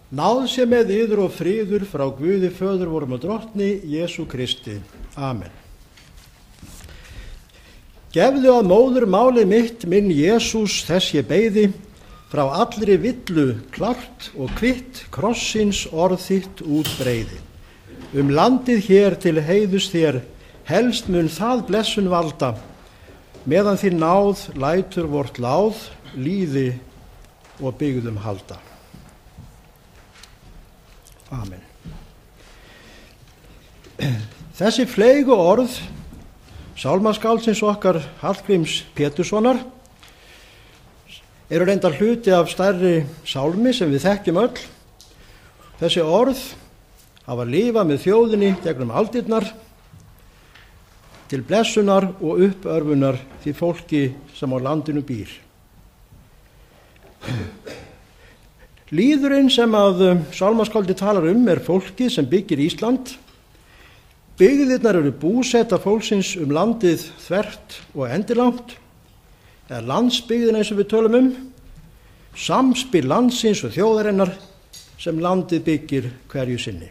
Náð sé með yður og friður frá Guði föður vorum og drottni Jesú Kristi. Amen. Gefðu að móður málið mitt minn Jesús þess ég beiði, frá allri villu klárt og kvitt krossins orð þitt út breiði. Landið hér til heiðus þér, helst mun það blessun valda, meðan þín náð lætur vort láð, líði og byggðum halda. Amen. Þessi fleygu orð sálmaskáldsins okkar Hallgríms Péturssonar eru reyndar hluti af stærri sálmi sem við þekkjum öll. Þessi orð hafa lifað með þjóðinni gegnum aldirnar til blessunar og uppörfunar því fólki sem á landinu býr. Lýðurinn sem að sálmaskáldi talar er fólki sem byggir Ísland. Byggðirnar eru búseta fólksins landið þvert og endilangt, eða landsbyggðina eins og við tölum samspil landsins og þjóðarinnar sem landið byggir hverju sinni.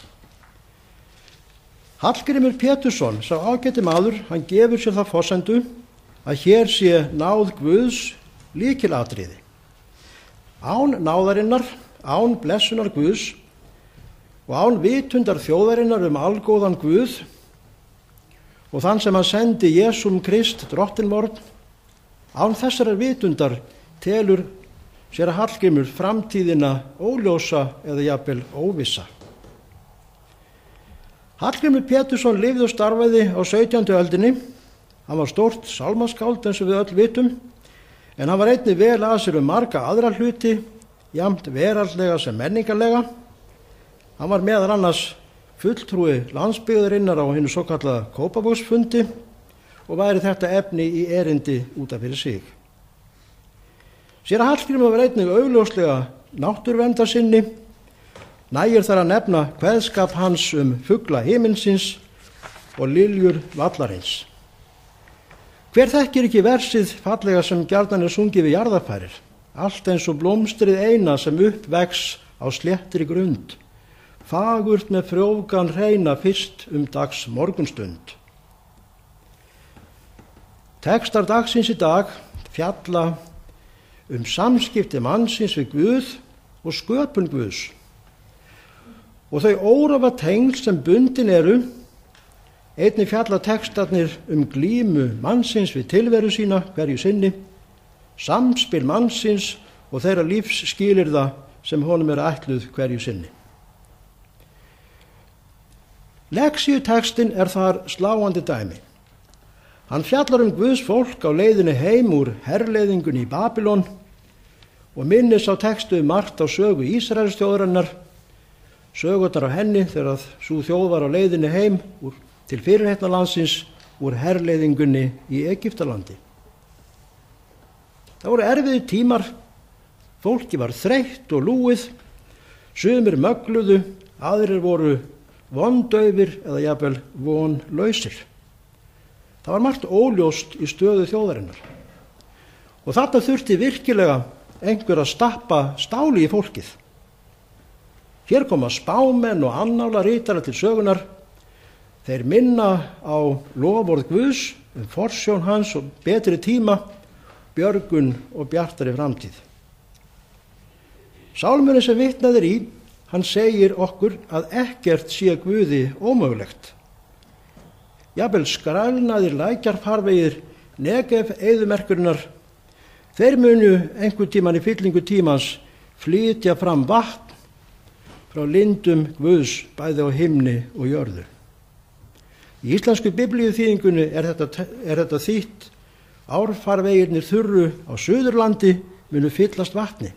Hallgrímur Pétursson, sá ágæti maður, hann gefur sér það forsendu að hér sé náð Guðs lykilatriði. Án náðarinnar, án blessunar Guðs og án vitundar þjóðarinnar algóðan Guð og þann sem hann sendi Jesúm Krist drottinn vorn, án þessarar vitundar telur séra Hallgrímur framtíðina óljósa eða jafnvel óvissa. Hallgrímur Pétursson lifði og starfaði á 17. öldinni. Hann var stórt sálmaskáld eins og við öll vitum, en hann var einnig vel að sér marga aðra hluti, jafnt veraldlega sem menningarlega. Hann var meðal annars fulltrúi landsbyggðarinnar á hinu svokallaða Kópavogsfundi og væri þetta efni í erindi út af fyrir sig. Séra Hallgrímur var einnig augljóslega náttúruverndarsinni. Nægir þar að nefna kveðskap hans fugla himinsins og liljur vallarins. Hver þekkir ekki versið fallega sem gjarnan sungið við jarðarfarir, allt eins og blómstrið eina sem uppvex á sléttri grund, fagurt með frjóvgan hreina fyrst dags morgunstund. Textar dagsins í dag fjalla samskipti mannsins við Guð og sköpun Guðs og þau órofa tengsl sem bundin eru. Einnig fjalla textarnir glímu mannsins við tilveru sína hverju sinni, samspil mannsins og þeirra lífsskilyrða sem honum ætluð hverju sinni. Lexíutextinn þar sláandi dæmi. Hann fjallar Guðs fólk á leiðinni heim úr herleiðingunni í Babylon og minnis á textu margt á sögu Ísraelsþjóðarinnar, sögurnar á henni þegar sú þjóð var á leiðinni heim til fyrirheitna landsins úr herleiðingunni í Egyptalandi. Það voru erfiðir tímar, fólki var þreytt og lúið, sumir mögluðu, aðrir voru vondaufir eða jafnvel vonlausir. Það var margt óljóst í stöðu þjóðarinnar. Og þarna þurfti virkilega einhver að stappa stáli í fólkið. Hér koma spámenn og annála ritara til sögunar. Þeir minna á loforð Guðs forsjón hans og betri tíma, björgun og bjartari framtíð. Sálmurinn sem vitnað í, hann segir okkur að ekkert sé Guði ómögulegt. Jafnvel skrælnaðir lækjarfarvegir Negev eyðimerkurinnar, þeir munu einhvern tímann í fyllingu tímans flytja fram vatn frá lindum Guðs bæði á himni og jörðu. Í íslensku biblíuþýðingunni þetta þýtt: árfarvegirnir þurru á Suðurlandi munu fyllast vatni.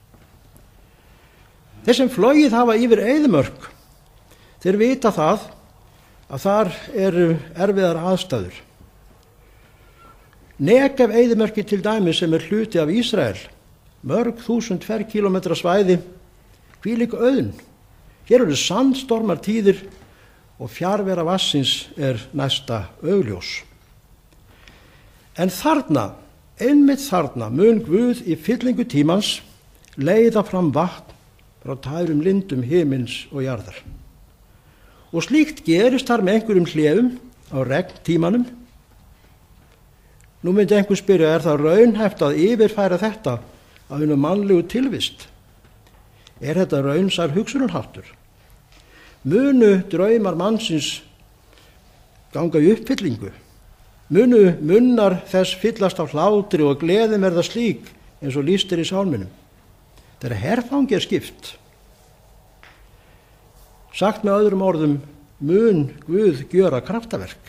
Þeir sem flogið hafa yfir eyðimörk, þeir vita það að þar eru erfiðar aðstæður. Negev eyðimörki til dæmis sem hluti af Ísrael, mörg þúsund ferkílómetra svæði, hvílík auðn. Hér eru sandstormar tíðir og fjarvera vatnsins næsta augljós. En þarna, einmitt þarna, mun Guð í fyllingu tímans leiða fram vatn frá tærum lindum himins og jarðar. Og slíkt gerist þar með einhverjum hléum á regntímanum. Nú myndi einhver spyrja, er það raunhæft að yfirfæra þetta af einu mannlegu tilvist? Er þetta raunsær hugsunarháttur? Munu draumar mannsins ganga í uppfyllingu? Munu munnar þess fyllast af hlátri og gleðin verða slík eins og lýst í sálminum? Þegar herfangi skipt. Sagt með öðrum orðum, mun Guð gjöra kraftaverk?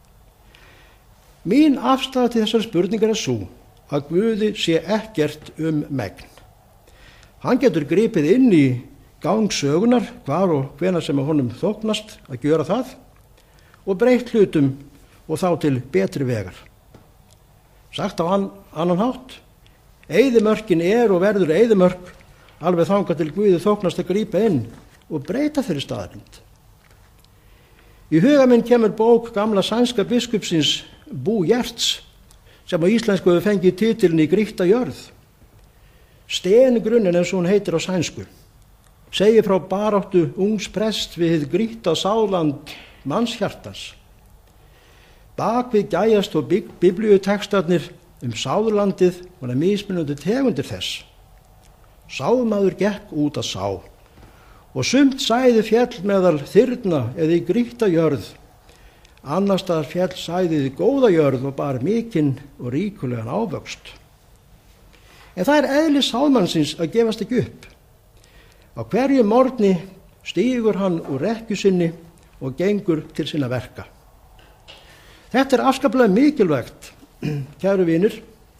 Mín afstaða til þessar spurningar svo að Guði sé ekkert megn. Hann getur gripið inn í gang sögunar hvar og hvenær sem honum þóknast að gjöra það og breytt hlutum og þá til betri vegar. Sagt á annan hátt, eyðimörkin og verður eyðimörk alveg þangað til Guði þóknast að grípa inn og breyta þeirri staðarind. Í huga minn kemur bók gamla sænska biskupsins Bo Giertz sem á íslensku hefur fengið titilin Í grýtta jörð. Stengrunnin eins og hún heitir á sænsku segir frá baráttu ungs prest við hið grýtta sáland mannshjartans. Bak við gæjast og biblíutekstarnir sáðlandið og mismunandi tegundir þess. Sáðmaður gekk út að sá og sumt sæði fjall meðal þyrna eða í grýtta jörð, annars staðar fjall sæðið í góða jörð og bar mikinn og ríkulegan ávöxt. En það eðli sáðmannsins að gefast ekki upp. Á hverju morgni stígur hann úr rekkju sinni og gengur til sinna verka. Þetta afskaplega mikilvægt, kæru vinir.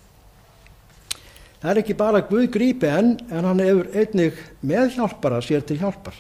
Það ekki bara Guð grípi en hann hefur einnig meðhjálpara sér til hjálpar.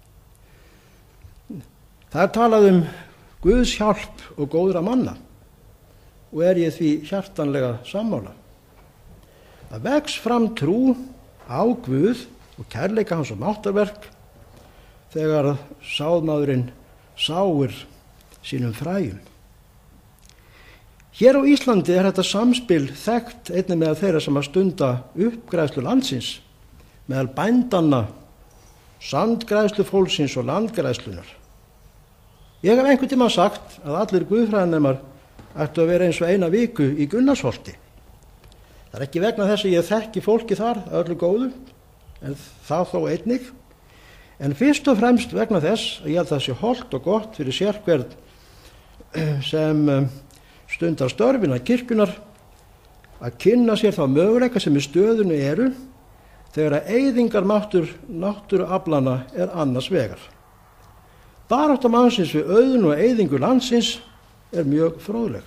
Það talað Guðs hjálp og góðra manna og ég því hjartanlega sammála. Það vex fram trú á Guð og kærleika hans og máttarverk þegar sáðmaðurinn sáir sínum fræjum. Hér á Íslandi þetta samspil þekkt einnig meðal þeirra sem að stunda uppgræðslu landsins, meðal bændanna, sandgræðslu fólksins og landgræðslunar. Ég hef einhvern tímann sagt að allir guðfræðinemar ættu að vera eins og eina viku í Gunnarsholti. Það ekki vegna þess að ég þekki fólki þar öllu góðu, en það þó einnig, en fyrst og fremst vegna þess að ég held að það sé hollt og gott fyrir sérhvern sem stundar störfina kirkjunar að kynna sér þá möguleika sem í stöðunni eru þegar að eyðingarmáttur náttúruaflanna annars vegar. Barátta mannsins við auðn og eyðingu landsins mjög fróðleg.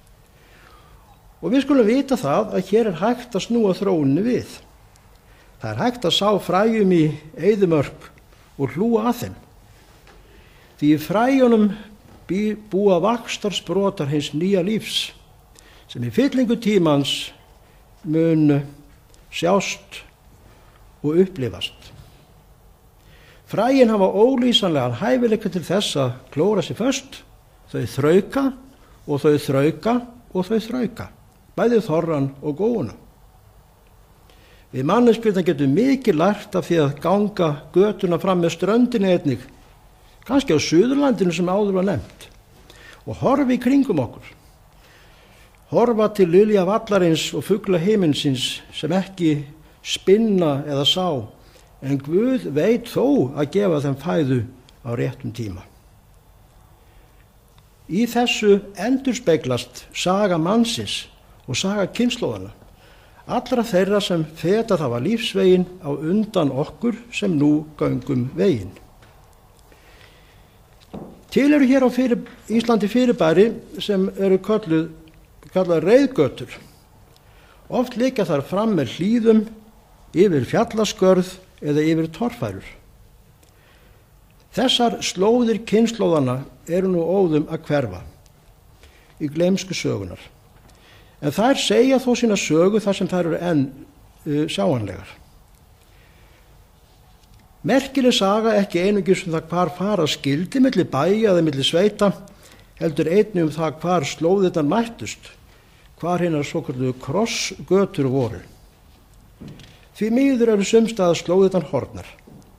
Og við skulum vita það að hér hægt að snúa þróuninni við. Það hægt að sá fræjum í eyðimörk og hlúa að þeim. Því í fræjunum búa vaxtarsprotar hins nýja lífs sem í fyllingu tímans mun sjást og upplifast. Fræin hafa ólýsanlegan hæfileika til þess að klóra sig föst, þau þrauka og þau þrauka og þau þrauka, bæði þorran og góuna. Við manneskjurnar getum mikið lært af því að ganga götuna fram með ströndinni einnig, kannski á Suðurlandinu sem áður var nefnt, og horfa í kringum okkur. Horfa til lilja vallarins og fugla himinsins sem ekki spinna eða sá, en Guð veit þó að gefa þeim fæðu á réttum tíma. Í þessu endurspeglast saga mannsins og saga kynslóðanna, allra þeirra sem fetað hafa lífsveginn á undan okkur sem nú göngum veginn. Til eru hér á Íslandi fyrirbæri sem eru kallað reiðgötur. Oft liggja þar fram með hlíðum, yfir fjallaskörð eða yfir torfærur. Þessar slóðir kynslóðanna eru nú óðum að hverfa í gleymsku sögunar. En þær segja þó sína sögu þar sem þær eru enn sjáanlegar. Merkileg saga ekki einungis það hvar fara skildi milli bæja eða milli sveita, heldur einnig það hvar slóðirnar mættust, hvar hinar svokölluðu krossgötur voru. Því miður eru sums staðar slóðirnar horfnar.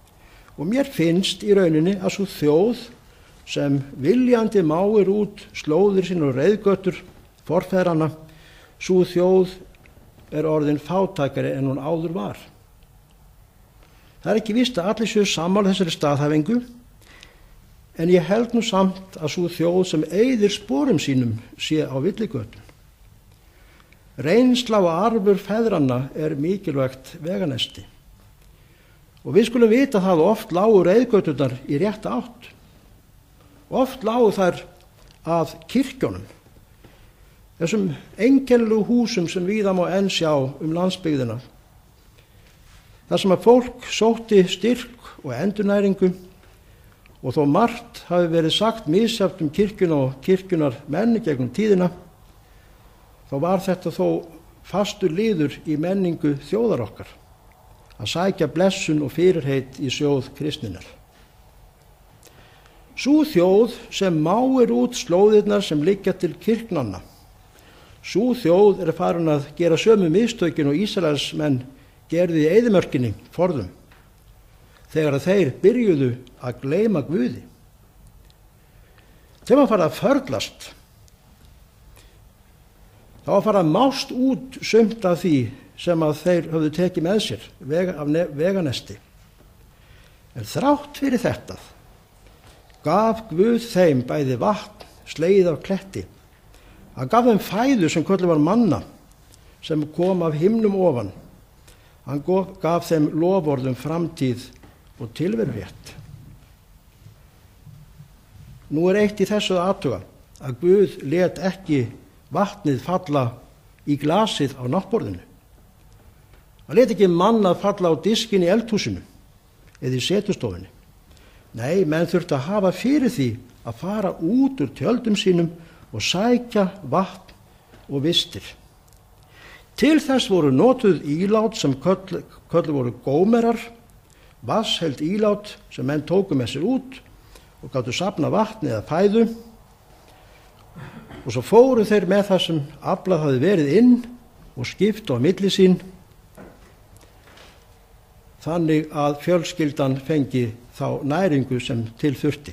Og mér finnst í rauninni að svo þjóð sem viljandi máir út slóðir sín og reiðgötur forfeðranna, svo þjóð er orðin fátækari en hún áður var. Það er ekki víst að allir séu sammála þessari staðhæfingu, en ég held nú samt að svo þjóð sem eyðir sporum sínum sé á villigötum. Reynsla og arfur feðranna er mikilvægt veganesti. Og við skulum vita það að oft lágu reiðgöturnar í rétta átt. Oft lágu þær að kirkjónum, þessum einkennilegu húsum sem víða má enn sjá landsbyggðina. Þar sem að fólk sótti styrk og endurnæringu, og þó margt hafi verið sagt misjafnt kirkjuna og kirkjunar menni gegnum tíðina, þá var þetta þó fastur liður í menningu þjóðar okkar, að sækja blessun og fyrirheit í sjóð kristninnar. Sú þjóð sem máir út slóðirnar sem liggja til kirknanna, sú þjóð er farin að gera sömu mistökin og Ísraelsmenn gerði í eyðimörkinni forðum, þegar þeir byrjuðu að gleyma Guði. Þegar maður fara að förlast, þá að fara að mást út sumt af því sem að þeir höfðu tekið með sér af veganesti. En þrátt fyrir þetta gaf Guð þeim bæði vatn, slegið af kletti. Hann gaf þeim fæðu sem kölluð var manna, sem kom af himnum ofan. Hann gaf þeim loforð framtíð og tilverurétt. Nú er eitt í þessu að athuga, að Guð lét ekki vatnið falla í glasið á náttborðinu. Hann lét ekki manna falla á diskin í eldhúsinu eða í setustofunni. Nei, menn þurfti að hafa fyrir því að fara út úr tjöldum sínum og sækja vatn og vistir. Til þess voru notuð ílát sem kölluð voru gómerar, vatnsheld ílát sem menn tóku með sér út og gátu safna vatni eða fæðu, og svo fóru þeir með það sem aflað hafði verið inn og skiptu á milli sín, þannig að fjölskyldan fengi þá næringu sem til þurfti.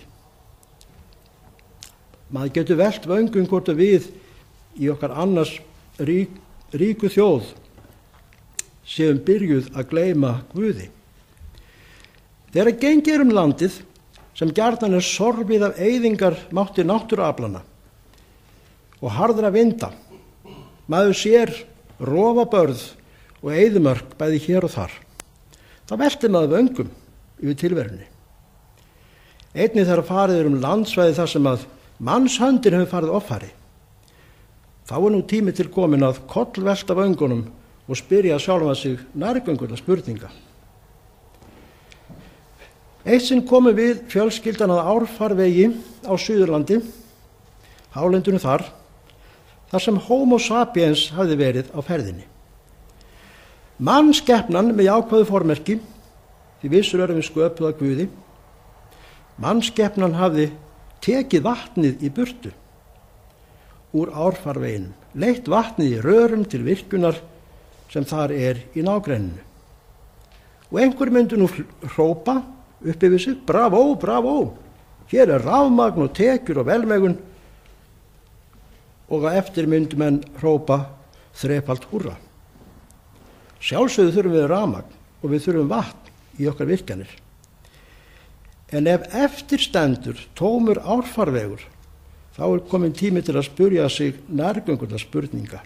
Maður getur velt vöngum hvort að við í okkar annars ríku þjóð séum byrjuð að gleyma Guði. Þegar gengið landið sem gjarnan er sorfið af eyðingar mátti náttúruaflanna og harðra vinda, maður sér rofabörð og eyðimörk bæði hér og þar, þá velti maður vöngum yfir tilverunni. Einnig þegar farið er landsvæði þar sem að mannshöndin hefur farið offari, þá er nú tími til komin að kollvelta vöngunum og spyrja sjálfa sig nærgöngulla spurninga. Eitt sinn komum við fjölskyldan að Árfarvegi á Suðurlandi, hálendinu þar sem Homo sapiens hafði verið á ferðinni. Mannskepnan með jákvæðu formerki, því vissur erum við sköpuð af Guði, mannskepnan hafði tekið vatnið í burtu úr Árfarveginum, leitt vatnið í rörum til virkjunar sem þar er í nágrenninu. Og einhver myndi nú hrópa upp yfir sig, bravo, bravo, hér er rafmagn og tekjur og velmegun, og að eftir myndi menn hrópa þrefalt húrra. Sjálfsögðu þurfum við rafmagn og við þurfum vatn í okkar virkjanir. En ef eftir stendur tómur Árfarvegur, þá er komin tími til að spyrja sig nærgöngullar spurninga.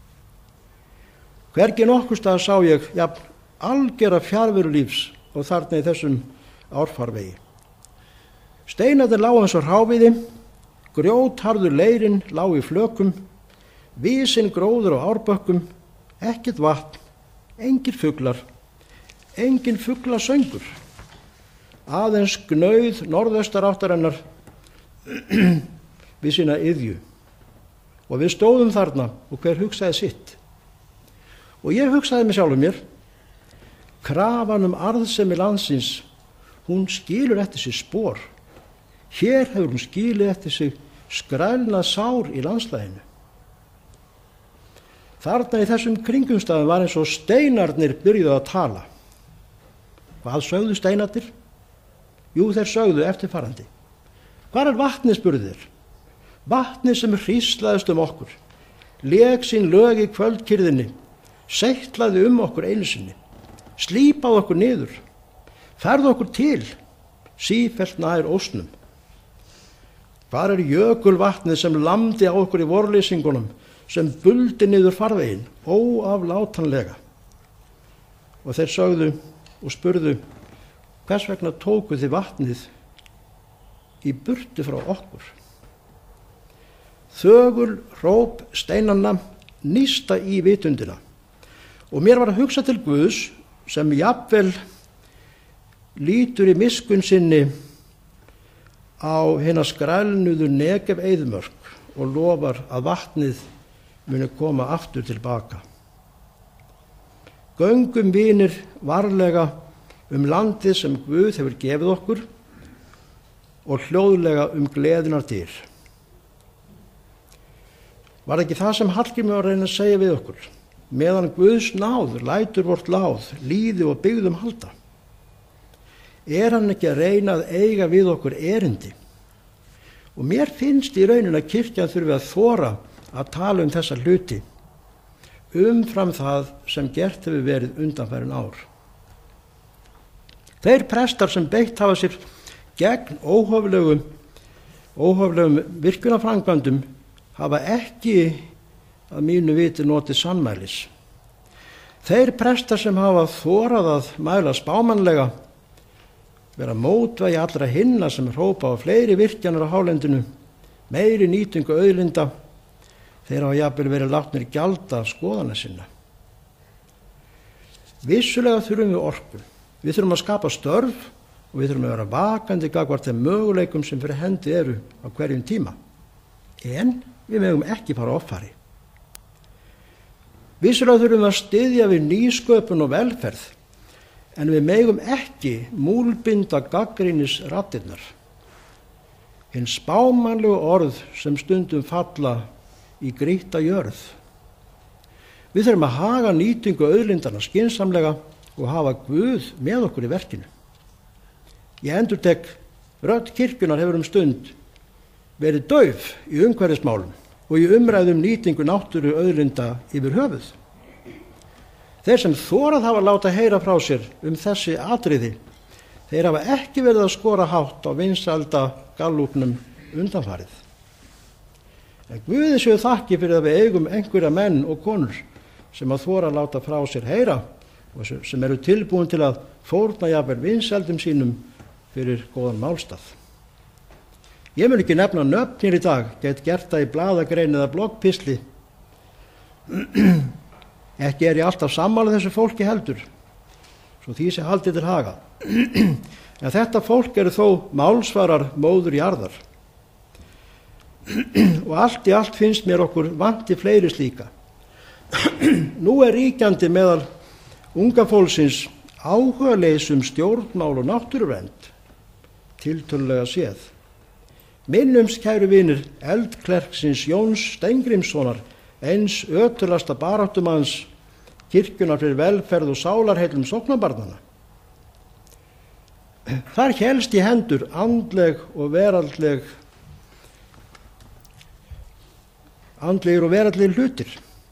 Hvergi nokkurs staðar sá ég jafn algera fjarveru lífs og þarna í þessum Árfarvegi. Steinarnir lágu eins og hráviði, grjótharður leirinn lá í flökum, vísinn gróður á árbökkum, ekkert vatn, engir fuglar, engin fuglasöngur, aðeins gnauð norðaustaráttarinnar við sína iðju. Og við stóðum þarna og hver hugsaði sitt. Og ég hugsaði með sjálfum mér, krafan arðsemi landsins, hún skilur eftir sig spor. Hér hefur hún skilið eftir sig skrælnað sár í landslæginu. Þarna í þessum kringumstæðum var eins og steinarnir byrjuðu að tala. Hvað sögðu steinarnir? Jú, þeir sögðu eftirfarandi: hvar er vatnið, spurðu þeir, vatnið sem hríslaðist okkur, lék sín lög í kvöldkyrðinni, seytlaði okkur einu sinni, slípaði okkur niður, færði okkur til, sífellt nær ósnum. Hvar er jökulvatnið sem lamdi á okkur í vorleysingunum, sem buldi niður farveginn, óaflátanlega? Og þeir sögðu og spurðu: hvers vegna tóku þið vatnið í burtu frá okkur? Þögul hróp steinanna nísta í vitundina, og mér var að hugsa til Guðs sem jafnvel lítur í miskunn sinni á hina skrælnuðu Negev eyðimörk og lofar að vatnið muni koma aftur tilbaka. Göngum vinir varlega landið sem Guð hefur gefið okkur og hljóðlega gleðinar dyr. Var ekki það sem Hallgrímur var að reyna að segja við okkur? Meðan Guðs náð lætur vort láð líði og byggðum halda. Er hann ekki að reyna að eiga við okkur erindi? Og mér finnst í raunin að kirkjan þurfi að þora að tala þessa hluti umfram það sem gert hefur verið undanfarin ár. Þeir prestar sem beitt hafa sér gegn óhóflegum virkjunarframkvæmdum hafa ekki að mínu viti notið sannmælis. Þeir prestar sem hafa þorað að mæla spámannlega, vera mótvægi allra hinna sem hrópa á fleiri virkjanir á hálendinu, meiri nýtingu auðlinda, þeir hafa jafnvel verið látnir gjalda skoðana sinna. Vissulega þurfum við orku. Við þurfum að skapa störf og við þurfum að vera vakandi gagnvart þeim möguleikum sem fyrir hendi eru á hverjum tíma. En við megum ekki fara offari. Vissulega þurfum við að styðja við nýsköpun og velferð, en við megum ekki múlbinda gagnrýnisraddirnar. Hinn spámannlegu orð sem stundum falla í grýtta jörð. Við þurfum að haga nýtingu auðlindanna skynsamlega og hafa Guð með okkur í verkinu. Ég endurtek, rödd kirkjunnar hefur stund verið dauf í umhverfismálum og í umræðum nýtingu náttúru auðlinda yfir höfuð. Þeir sem þorað hafa láta heyra frá sér þessi atriði, þeir hafa ekki verið að skora hátt á vinsælda gallúpnum undanfarið. En Guði séu þakki fyrir að við eigum einhverja menn og konur sem að þora að láta frá sér heyra og sem eru tilbúin til að fórna jafnvel vinsældum sínum fyrir góðan málstað. Ég mun ekki nefna nöfn hér í dag, get gert það í blaðagrein eða bloggpistli. Ekki er ég alltaf sammála þessu fólki heldur, svo því sé haldið til haga. En þetta fólk eru þó málsvarar móður jarðar. Og allt í allt finnst mér okkur vanti fleiri slíka. Nú er ríkjandi meðal unga fólksins áhugaleysi stjórnmál og náttúruvernd, tiltölulega séð. Minnumst, kæru vinir, eldklerksins Jóns Steingrímssonar, eins ötulasta baráttumanns kirkjunnar fyrir velferð og sálarheillum sóknarbarnanna. Þar hélst í hendur andlegir og veraldlegir hlutir.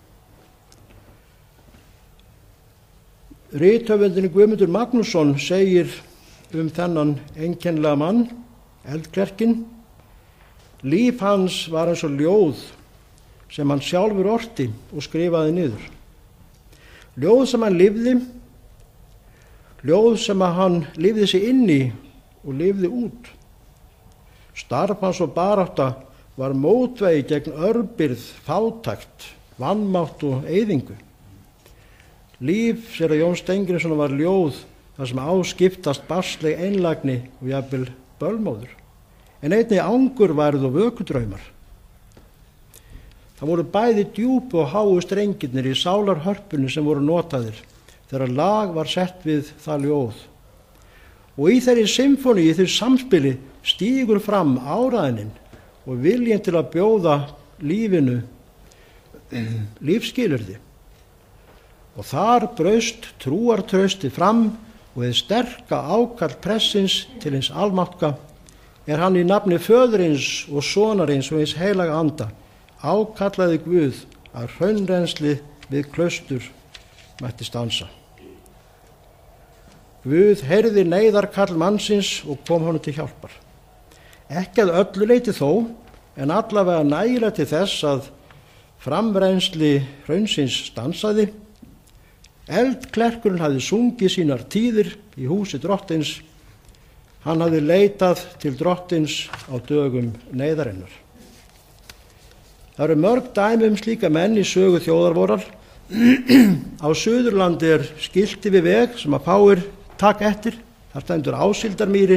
Rithöfundinn Guðmundur Magnússon segir þennan einkennilega mann, eldklerkinn: líf hans var eins og ljóð sem hann sjálfur orti og skrifaði niður. Ljóð sem hann lifði, ljóð sem hann lifði sig inn í og lifði út. Starf hans og barátta var mótvegi gegn örbirgð, fátækt, vanmátt og eyðingu. Líf séra Jóns Steingrímssonar var ljóð þar sem áskiptast barsleg einlægni og jafnvel bölmóður, en einnig angurværð og vökudraumar. Það voru bæði djúpu og háu strengirnir í sálarhörpunni sem voru notaðir þegar lag var sett við það ljóð. Og í þeirri symfóníu, í þeirri samspili, stígur fram áræðnin og viljinn til að bjóða lífinu lífsskilyrði. Og þar braust trúartraustið fram og hið sterka ákall pressins til hins almátta hann í nafni Föðurins og Sonarins og hins heilaga anda ákallaði Guð að hraunrennsli við klaustur mætti stansa. Guð heyrði neyðarkall mannsins og kom honum til hjálpar. Ekki að öllu leyti þó, en allavega nægilega til þess að framrennsli hraunsins stansaði. Eldklerkurinn hafði sungið sínar tíðir í húsi drottins. Hann hafði leitað til drottins á dögum neyðarinnar. Það eru mörg dæmi slíka menn í sögu þjóðarvorar. Á Suðurlandi skilti við veg sem að fáir taka eftir. Það stendur Ásíldarmýri.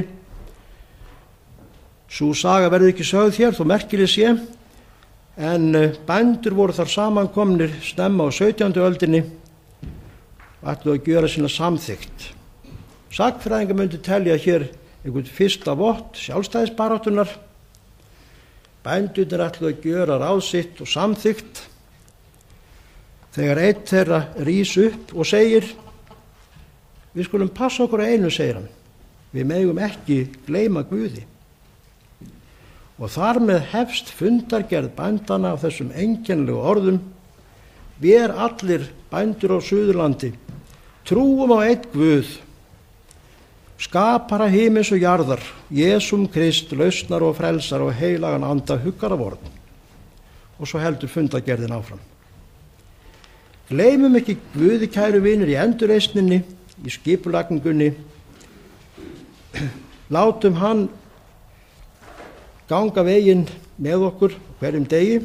Sú saga verður ekki sögð hér, þó merkileg sé, en bændur voru þar samankomnir snemma á 17. öldinni og ætluðu að gjöra sína samþykkt. Sagnfræðingar myndu telja hér einhvern fyrsta vott sjálfstæðisbaráttunnar. Bændurnir ætluðu að gjöra ráð sitt og samþykkt. Þegar einn þeirra rís upp og segir: við skulum passa okkur á einu, segir hann, við megum ekki gleyma Guði. Og þar með hefst fundargerð bændanna á þessum einkennilegu orðum: við allir bændur á Suðurlandi trúum á einn Guð, skapara himins og jarðar, Jesúm Krist, lausnar og frelsar og heilagan anda huggara vorn. Og svo heldur fundargerðin áfram. Gleymum ekki Guði, kæru vinir, í endurreisninni, í skipulagningunni. Látum hann ganga veginn með okkur hverjum degi.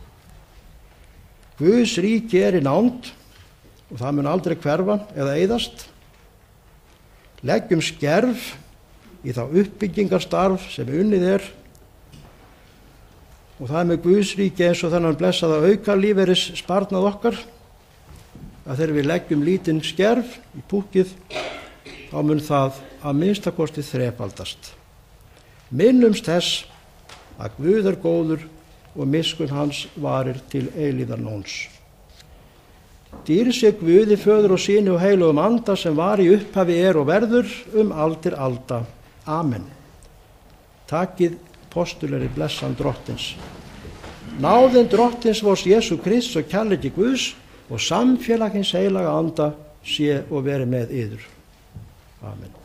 Guðs ríki í nánd og það mun aldrei hverfa eða eyðast. Leggjum skerf í þá uppbyggingarstarf sem unnið og það með Guðs ríki eins og þennan blessaða auka lífeyris sparnað okkar, að þegar við leggjum lítinn skerf í púkið, þá mun það að minnstakosti þrefaldast. Minnumst þess að Guð góður og miskunn hans varir til eilíðarnóns. Dýr sé Guði, Föður og Syni og heilugum anda, sem var í upphafi og verður aldir alda. Amen. Takið postuleri blessan drottins. Náðin drottins vors Jesú Krist og kærleiki Guðs og samfélag hins heilaga anda sé og veri með yður. Amen.